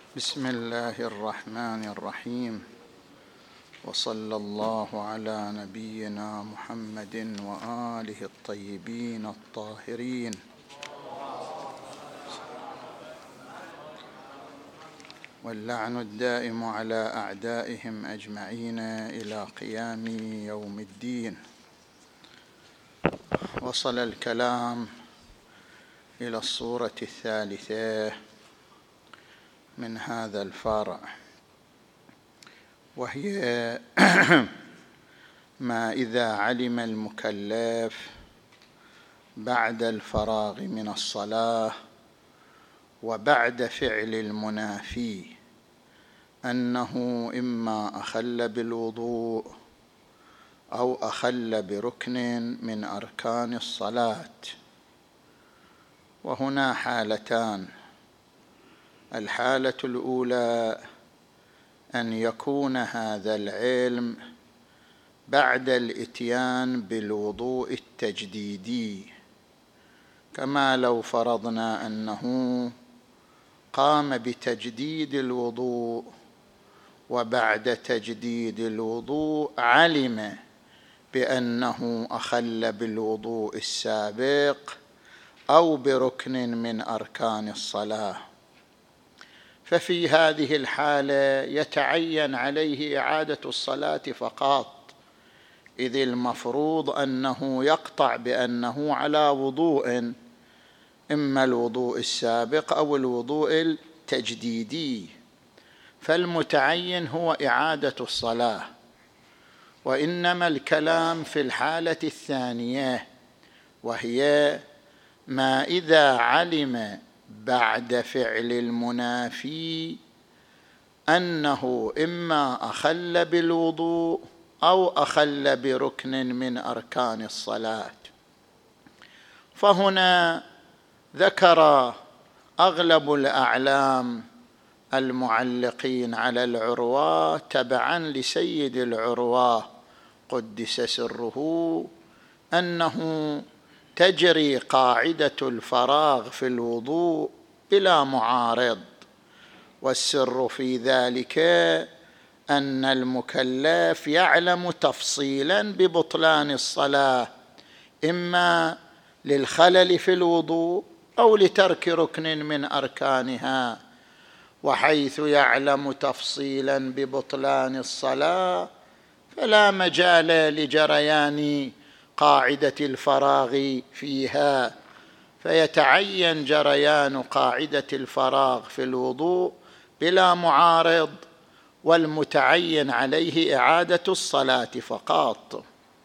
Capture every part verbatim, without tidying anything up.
بسم الله الرحمن الرحيم، وصلى الله على نبينا محمد وآله الطيبين الطاهرين. واللعن الدائم على أعدائهم أجمعين إلى قيام يوم الدين. وصل الكلام إلى الصورة الثالثة من هذا الفرع، وهي ما إذا علم المكلف بعد الفراغ من الصلاة وبعد فعل المنافي أنه إما أخل بالوضوء أو أخل بركن من أركان الصلاة. وهنا حالتان: الحالة الأولى أن يكون هذا العلم بعد الإتيان بالوضوء التجديدي، كما لو فرضنا أنه قام بتجديد الوضوء وبعد تجديد الوضوء علم بأنه أخل بالوضوء السابق أو بركن من أركان الصلاة، ففي هذه الحالة يتعين عليه إعادة الصلاة فقط، إذ المفروض أنه يقطع بأنه على وضوء، إما الوضوء السابق أو الوضوء التجديدي، فالمتعين هو إعادة الصلاة. وإنما الكلام في الحالة الثانية، وهي ما إذا علم بعد فعل المنافي أنه إما أخل بالوضوء أو أخل بركن من أركان الصلاة. فهنا ذكر أغلب الأعلام المعلقين على العروة تبعا لسيد العروة قدس سره أنه تجري قاعدة الفراغ في الوضوء بلا معارض، والسر في ذلك أن المكلف يعلم تفصيلا ببطلان الصلاة، إما للخلل في الوضوء أو لترك ركن من أركانها. وحيث يعلم تفصيلا ببطلان الصلاة فلا مجال لجريان قاعدة الفراغ فيها، فيتعين جريان قاعدة الفراغ في الوضوء بلا معارض، والمتعين عليه إعادة الصلاة فقط.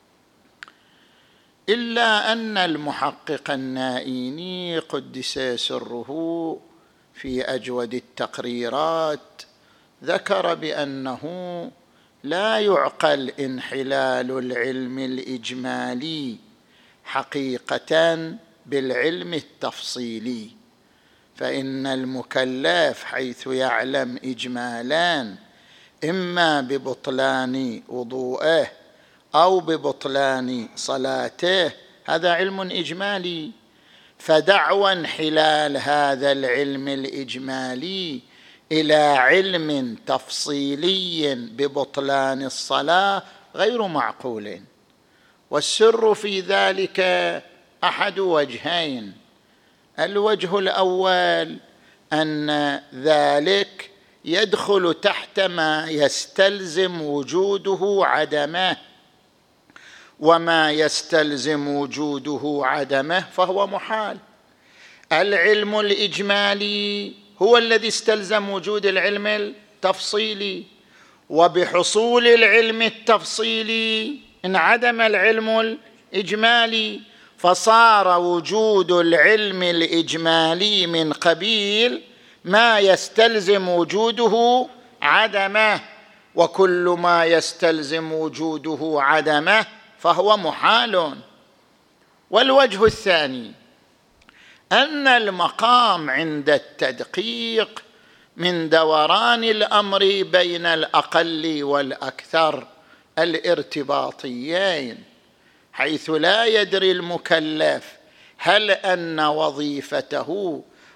إلا أن المحقق النائيني قدس سره في أجود التقريرات ذكر بأنه لا يعقل انحلال العلم الإجمالي حقيقة بالعلم التفصيلي، فإن المكلف حيث يعلم إجمالان إما ببطلان وضوءه أو ببطلان صلاته، هذا علم إجمالي، فدعوى انحلال هذا العلم الإجمالي إلى علم تفصيلي ببطلان الصلاة غير معقول. والسر في ذلك أحد وجهين: الوجه الأول أن ذلك يدخل تحت ما يستلزم وجوده عدمه، وما يستلزم وجوده عدمه فهو محال. العلم الإجمالي هو الذي استلزم وجود العلم التفصيلي، وبحصول العلم التفصيلي انعدم العلم الإجمالي، فصار وجود العلم الإجمالي من قبيل ما يستلزم وجوده عدمه، وكل ما يستلزم وجوده عدمه فهو محال. والوجه الثاني أن المقام عند التدقيق من دوران الأمر بين الأقل والأكثر الارتباطيين، حيث لا يدري المكلف هل أن وظيفته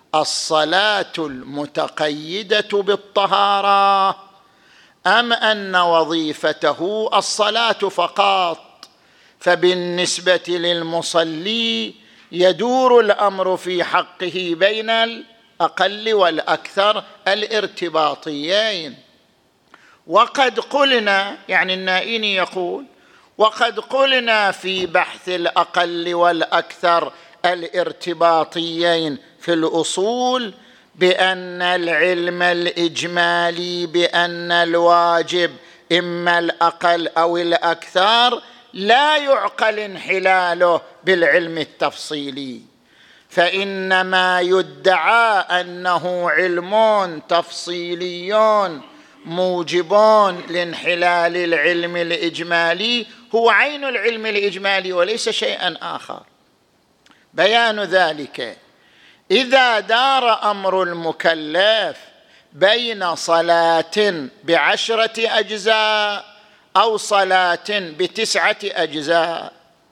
الصلاة المتقيدة بالطهارة أم أن وظيفته الصلاة فقط؟ فبالنسبة للمصلي يدور الأمر في حقه بين الأقل والأكثر الارتباطيين. وقد قلنا، يعني النائيني يقول، وقد قلنا في بحث الأقل والأكثر الارتباطيين في الأصول بأن العلم الإجمالي بأن الواجب إما الأقل أو الأكثر لا يعقل انحلاله بالعلم التفصيلي، فإنما يدعى أنه علم تفصيلي موجب لانحلال العلم الإجمالي هو عين العلم الإجمالي وليس شيئا آخر. بيان ذلك: إذا دار أمر المكلف بين صلاة بعشرة أجزاء أو صلاة بتسعة أجزاء،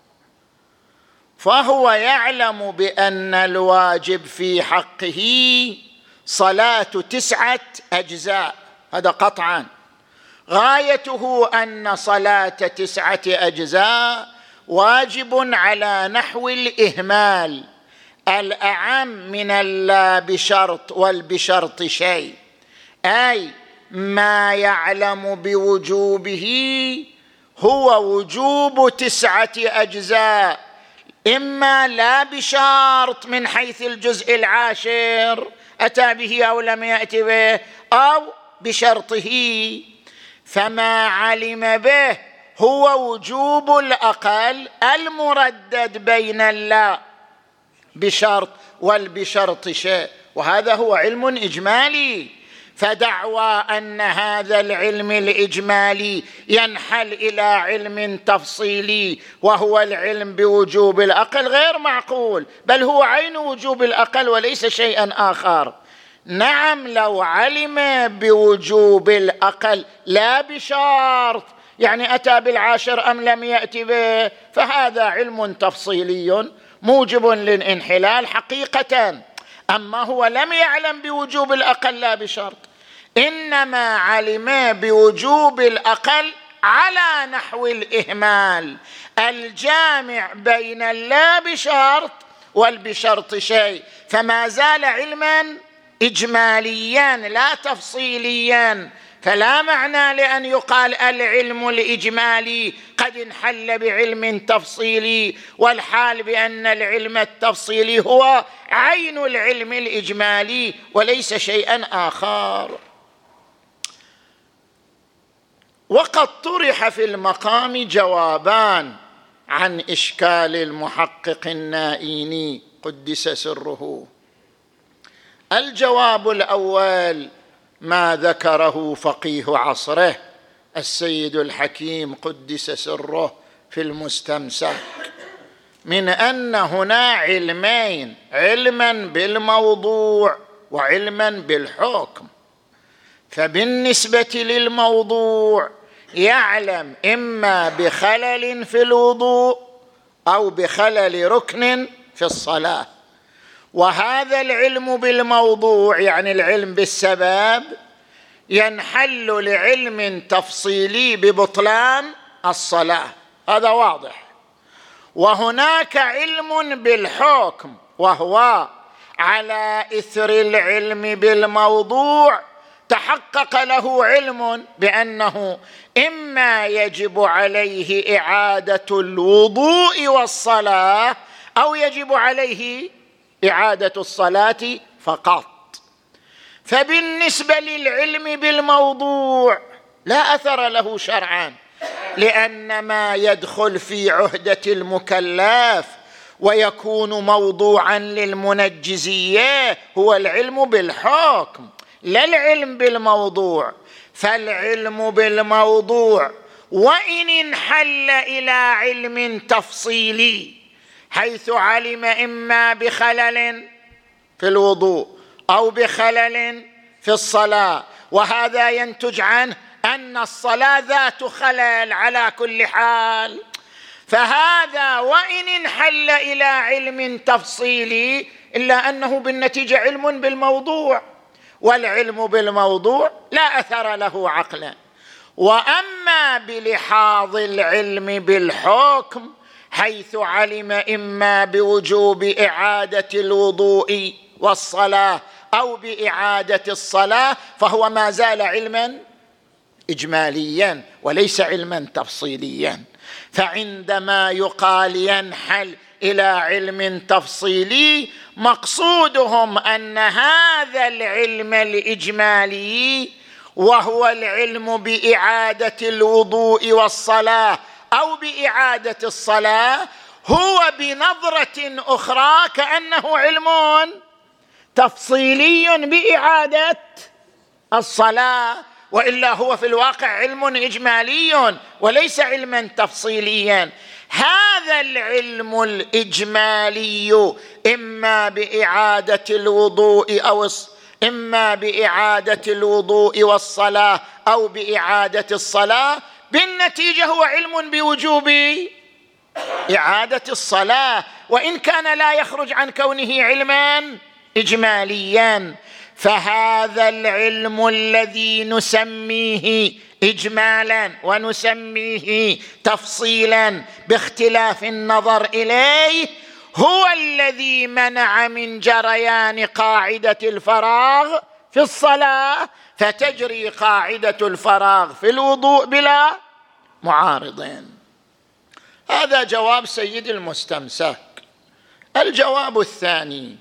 فهو يعلم بأن الواجب في حقه صلاة تسعة أجزاء، هذا قطعا غايته أن صلاة تسعة أجزاء واجب على نحو الإهمال الأعم من اللا بشرط والبشرط شيء، أي ما يعلم بوجوبه هو وجوب تسعة أجزاء، إما لا بشرط من حيث الجزء العاشر أتى به أو لم يأتي به، أو بشرطه، فما علم به هو وجوب الأقل المردد بين اللا بشرط والبشرط شيء، وهذا هو علم إجمالي. فدعوى أن هذا العلم الإجمالي ينحل إلى علم تفصيلي وهو العلم بوجوب الأقل غير معقول، بل هو عين وجوب الأقل وليس شيئا آخر. نعم، لو علم بوجوب الأقل لا بشرط، يعني أتى بالعاشر أم لم يأتي به، فهذا علم تفصيلي موجب للانحلال حقيقة. أما هو لم يعلم بوجوب الأقل لا بشرط، إنما علم بوجوب الأقل على نحو الإهمال الجامع بين اللا بشرط والبشرط شيء، فما زال علما إجماليا لا تفصيليا. فلا معنى لأن يقال العلم الإجمالي قد انحل بعلم تفصيلي، والحال بأن العلم التفصيلي هو عين العلم الإجمالي وليس شيئا آخر. وقد طرح في المقام جوابان عن إشكال المحقق النائيني قدس سره. الجواب الأول ما ذكره فقيه عصره السيد الحكيم قدس سره في المستمسك من أن هنا علمين، علما بالموضوع وعلما بالحكم. فبالنسبة للموضوع يعلم إما بخلل في الوضوء أو بخلل ركن في الصلاة، وهذا العلم بالموضوع يعني العلم بالسبب ينحل لعلم تفصيلي ببطلان الصلاة، هذا واضح. وهناك علم بالحكم وهو على إثر العلم بالموضوع تحقق له علم بأنه إما يجب عليه إعادة الوضوء والصلاة أو يجب عليه إعادة الصلاة فقط. فبالنسبة للعلم بالموضوع لا أثر له شرعا، لأن ما يدخل في عهدة المكلف ويكون موضوعا للمنجزية هو العلم بالحكم لا العلم بالموضوع. فالعلم بالموضوع وإن انحل إلى علم تفصيلي حيث علم إما بخلل في الوضوء أو بخلل في الصلاة، وهذا ينتج عنه أن الصلاة ذات خلل على كل حال، فهذا وإن انحل إلى علم تفصيلي إلا أنه بالنتيجة علم بالموضوع، والعلم بالموضوع لا أثر له عقلا. وأما بلحاظ العلم بالحكم حيث علم إما بوجوب إعادة الوضوء والصلاة أو بإعادة الصلاة فهو ما زال علما إجماليا وليس علما تفصيليا. فعندما يقال ينحل إلى علم تفصيلي مقصودهم أن هذا العلم الإجمالي وهو العلم بإعادة الوضوء والصلاة أو بإعادة الصلاة هو بنظرة أخرى كأنه علم تفصيلي بإعادة الصلاة، وإلا هو في الواقع علم إجمالي وليس علما تفصيليا. هذا العلم الإجمالي إما بإعادة الوضوء أو إما بإعادة الوضوء والصلاة أو بإعادة الصلاة بالنتيجة هو علم بوجوب إعادة الصلاة، وإن كان لا يخرج عن كونه علما إجماليا. فهذا العلم الذي نسميه إجمالا ونسميه تفصيلا باختلاف النظر إليه هو الذي منع من جريان قاعدة الفراغ في الصلاة فتجري قاعدة الفراغ في الوضوء بلا معارضين. هذا جواب سيد المستمسك. الجواب الثاني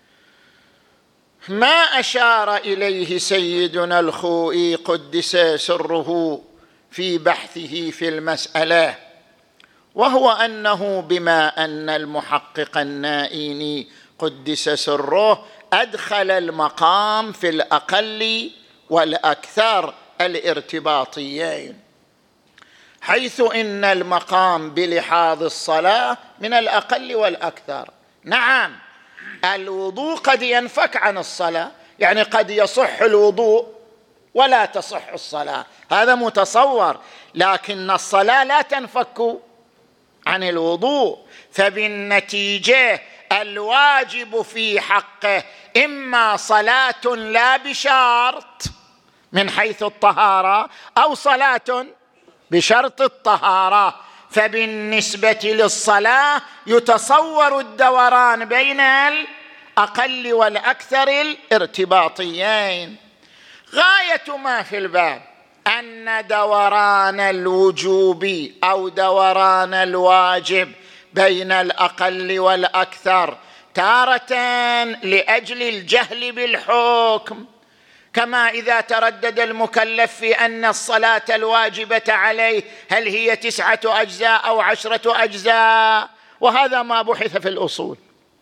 ما أشار إليه سيدنا الخوئي قدس سره في بحثه في المسألة، وهو أنه بما أن المحقق النائيني قدس سره أدخل المقام في الأقل والأكثر الارتباطيين، حيث إن المقام بلحاظ الصلاة من الأقل والأكثر. نعم الوضوء قد ينفك عن الصلاة، يعني قد يصح الوضوء ولا تصح الصلاة، هذا متصور، لكن الصلاة لا تنفك عن الوضوء. فبالنتيجة الواجب في حقه إما صلاة لا بشرط من حيث الطهارة أو صلاة بشرط الطهارة. فبالنسبة للصلاة يتصور الدوران بين الأقل والأكثر الارتباطيين. غاية ما في الباب أن دوران الوجوب أو دوران الواجب بين الأقل والأكثر تارة لأجل الجهل بالحكم، كما إذا تردد المكلف في أن الصلاة الواجبة عليه هل هي تسعة أجزاء أو عشرة أجزاء، وهذا ما بحث في الأصول.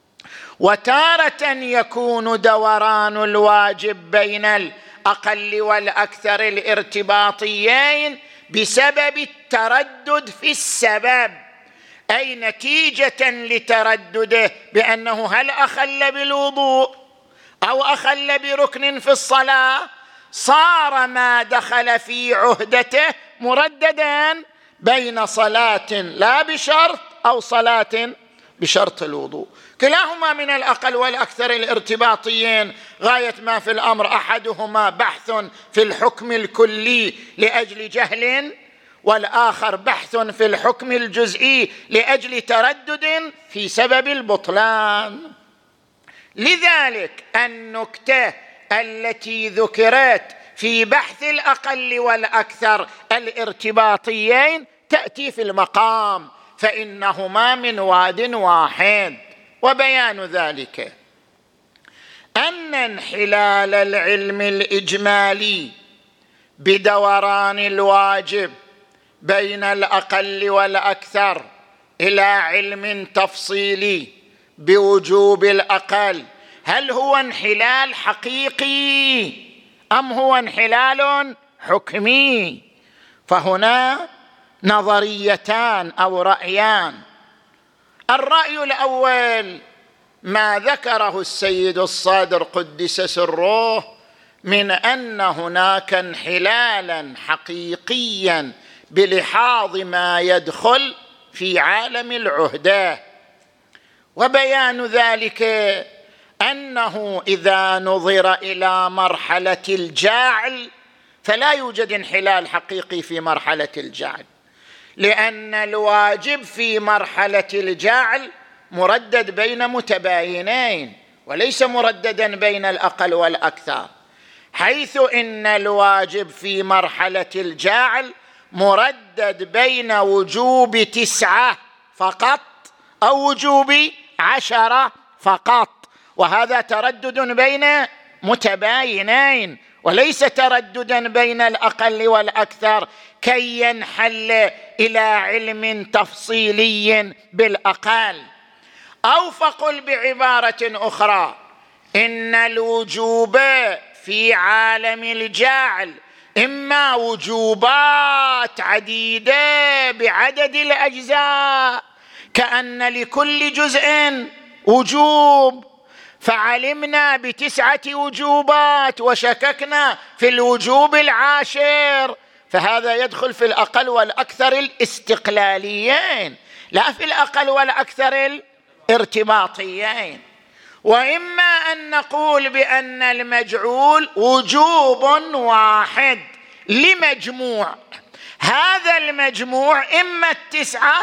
وتارة يكون دوران الواجب بين الأقل والأكثر الارتباطيين بسبب التردد في السبب، أي نتيجة لتردده بأنه هل أخل بالوضوء أو أخل بركن في الصلاة صار ما دخل في عهدته مرددا بين صلاة لا بشرط أو صلاة بشرط الوضوء. كلاهما من الأقل والأكثر الارتباطيين. غاية ما في الأمر أحدهما بحث في الحكم الكلي لأجل جهل، والآخر بحث في الحكم الجزئي لأجل تردد في سبب البطلان. لذلك النكتة التي ذكرت في بحث الأقل والأكثر الارتباطيين تأتي في المقام، فإنهما من واد واحد. وبيان ذلك أن انحلال العلم الإجمالي بدوران الواجب بين الأقل والأكثر إلى علم تفصيلي بوجوب الأقل هل هو انحلال حقيقي أم هو انحلال حكمي؟ فهنا نظريتان أو رأيان. الرأي الأول ما ذكره السيد الصادر قدس سره من أن هناك انحلالا حقيقيا بلحاظ ما يدخل في عالم العهدة. وبيان ذلك أنه إذا نظر إلى مرحلة الجعل فلا يوجد انحلال حقيقي في مرحلة الجعل، لأن الواجب في مرحلة الجعل مردد بين متباينين وليس مرددا بين الأقل والأكثر، حيث إن الواجب في مرحلة الجعل مردد بين وجوب تسعة فقط أو وجوب عشرة فقط، وهذا تردد بين متباينين وليس ترددا بين الأقل والأكثر كي ينحل إلى علم تفصيلي بالأقل. أو فقل بعبارة أخرى إن الوجوب في عالم الجعل إما وجوبات عديدة بعدد الأجزاء كأن لكل جزء وجوب، فعلمنا بتسعة وجوبات وشككنا في الوجوب العاشر، فهذا يدخل في الأقل والأكثر الاستقلاليين لا في الأقل والأكثر الارتباطيين. وإما أن نقول بأن المجعول وجوب واحد لمجموع، هذا المجموع إما التسعة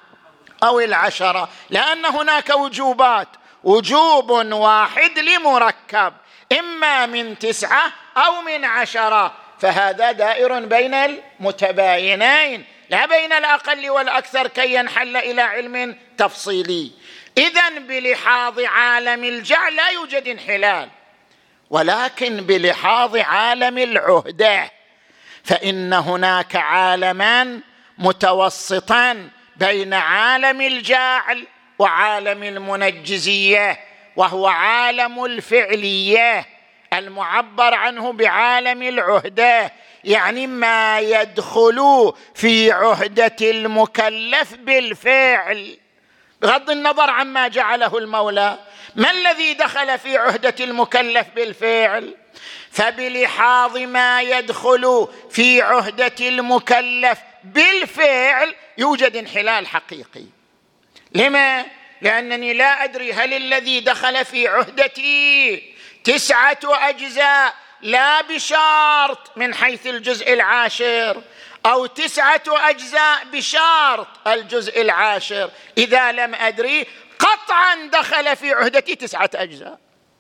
أو العشرة، لأن هناك وجوبات، وجوب واحد لمركب إما من تسعة أو من عشرة، فهذا دائر بين المتباينين لا بين الأقل والأكثر كي ينحل إلى علم تفصيلي. إذن بلحاظ عالم الجعل لا يوجد انحلال، ولكن بلحاظ عالم العهدة فإن هناك عالما متوسطا بين عالم الجعل وعالم المنجزية، وهو عالم الفعلية المعبر عنه بعالم العهدة، يعني ما يدخل في عهدة المكلف بالفعل بغض النظر عما جعله المولى. ما الذي دخل في عهدة المكلف بالفعل؟ فبلحاظ ما يدخل في عهدة المكلف بالفعل يوجد انحلال حقيقي. لما؟ لأنني لا أدري هل الذي دخل في عهدتي تسعة أجزاء لا بشرط من حيث الجزء العاشر أو تسعة أجزاء بشرط الجزء العاشر. إذا لم أدري قطعا دخل في عهدتي تسعة أجزاء،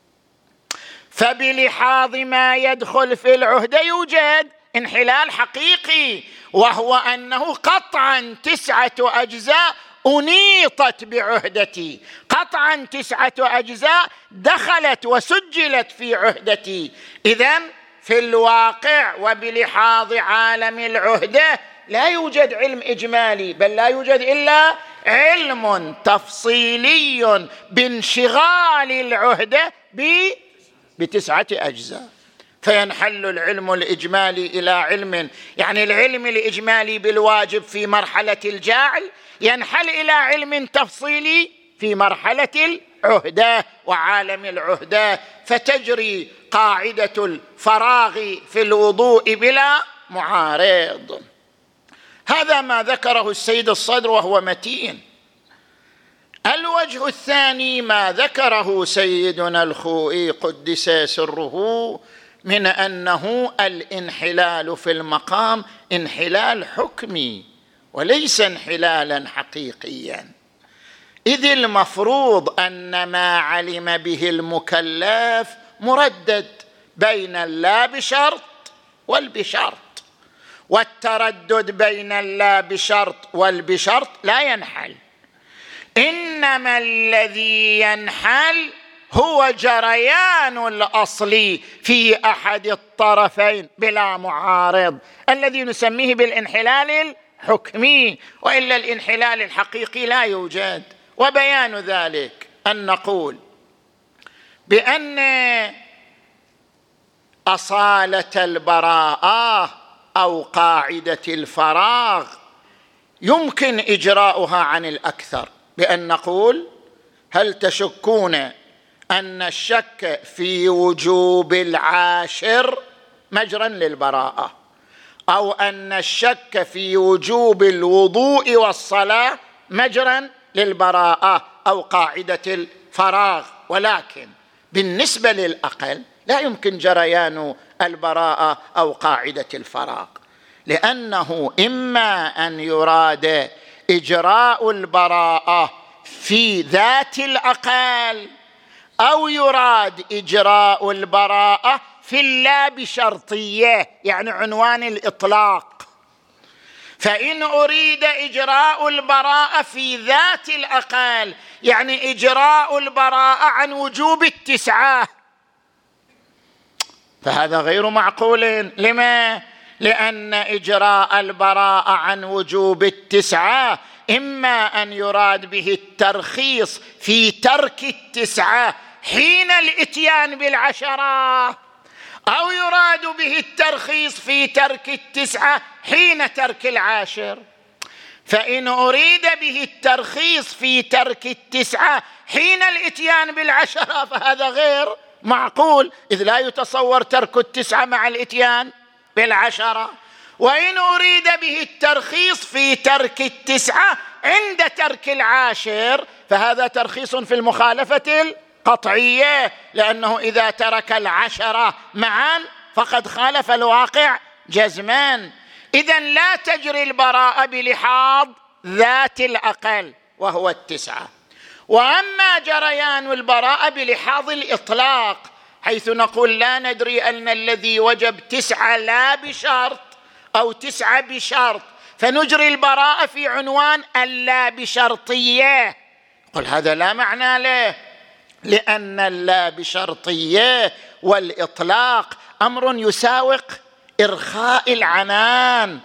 فبلحاظ ما يدخل في العهدة يوجد انحلال حقيقي، وهو أنه قطعا تسعة أجزاء أنيطت بعهدتي، قطعا تسعة أجزاء دخلت وسجلت في عهدتي. إذن في الواقع وبلحاظ عالم العهدة لا يوجد علم إجمالي، بل لا يوجد إلا علم تفصيلي بانشغال العهدة بتسعة أجزاء، فينحل العلم الإجمالي إلى علم، يعني العلم الإجمالي بالواجب في مرحلة الجعل ينحل إلى علم تفصيلي في مرحلة العهدة وعالم العهدة، فتجري قاعدة الفراغ في الوضوء بلا معارض. هذا ما ذكره السيد الصدر وهو متين. الوجه الثاني ما ذكره سيدنا الخوئي قدس سره من أنه الانحلال في المقام انحلال حكمي وليس انحلالا حقيقيا، إذ المفروض أن ما علم به المكلف مردد بين اللا بشرط والبشرط، والتردد بين اللا بشرط والبشرط لا ينحل، إنما الذي ينحل هو جريان الأصل في أحد الطرفين بلا معارض الذي نسميه بالانحلال الحكمي، وإلا الانحلال الحقيقي لا يوجد. وبيان ذلك أن نقول بأن أصالة البراءة أو قاعدة الفراغ يمكن إجراؤها عن الأكثر، بأن نقول هل تشكون أن الشك في وجوب العاشر مجرا للبراءة، أو أن الشك في وجوب الوضوء والصلاة مجرا للبراءة أو قاعدة الفراغ، ولكن بالنسبة للأقل لا يمكن جريان البراءة أو قاعدة الفراغ، لأنه إما أن يراد إجراء البراءة في ذات الأقل أو يراد إجراء البراءة في اللا بشرطية، يعني عنوان الإطلاق. فإن أريد إجراء البراءة في ذات الأقل يعني إجراء البراءة عن وجوب التسعة، فهذا غير معقول. لما؟ لأن إجراء البراءة عن وجوب التسعة إما أن يراد به الترخيص في ترك التسعة حين الإتيان بالعشرة، أو يراد به الترخيص في ترك التسعة حين ترك العاشر. فإن أريد به الترخيص في ترك التسعة حين الإتيان بالعشرة فهذا غير معقول، إذ لا يتصور ترك التسعة مع الإتيان بالعشرة. وإن أريد به الترخيص في ترك التسعة عند ترك العاشر فهذا ترخيص في المخالفة القطعية، لأنه إذا ترك العشرة معا فقد خالف الواقع جزمان. إذن لا تجري البراءة بلحاظ ذات الأقل وهو التسعة. وأما جريان البراءة بلحاظ الإطلاق حيث نقول لا ندري أن الذي وجب تسعة لا بشرط أو تسعة بشرط، فنجري البراءة في عنوان اللا بشرطية، قل هذا لا معنى له، لأن اللا بشرطية والإطلاق أمر يساوق إرخاء العنان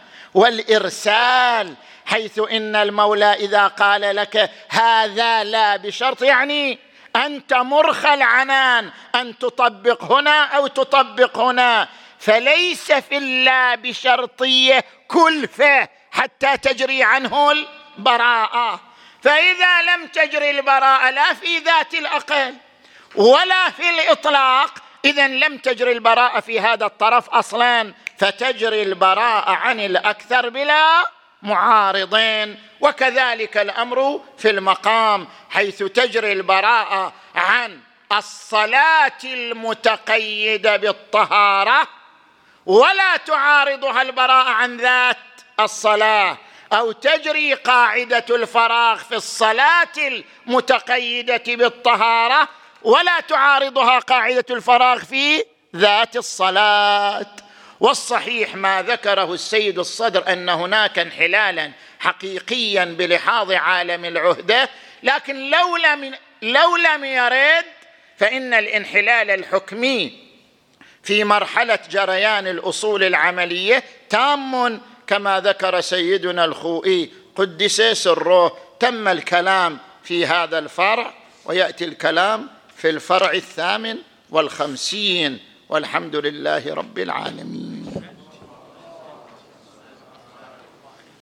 والإرسال، حيث إن المولى إذا قال لك هذا لا بشرط يعني أنت مرخى العنان أن تطبق هنا أو تطبق هنا، فليس في اللا بشرطية كلفة حتى تجري عنه البراءة. فإذا لم تجري البراءة لا في ذات الأقل ولا في الإطلاق إذن لم تجري البراءة في هذا الطرف أصلاً، فتجري البراءة عن الأكثر بلا معارضين. وكذلك الأمر في المقام، حيث تجري البراءة عن الصلاة المتقيدة بالطهارة ولا تعارضها البراءة عن ذات الصلاة، أو تجري قاعدة الفراغ في الصلاة المتقيدة بالطهارة ولا تعارضها قاعدة الفراغ في ذات الصلاة. والصحيح ما ذكره السيد الصدر أن هناك انحلالا حقيقيا بلحاظ عالم العهدة، لكن لو لم, لو لم يرد فإن الانحلال الحكمي في مرحلة جريان الأصول العملية تام كما ذكر سيدنا الخوئي قدس سره. تم الكلام في هذا الفرع ويأتي الكلام في الفرع الثامن والخمسين، والحمد لله رب العالمين.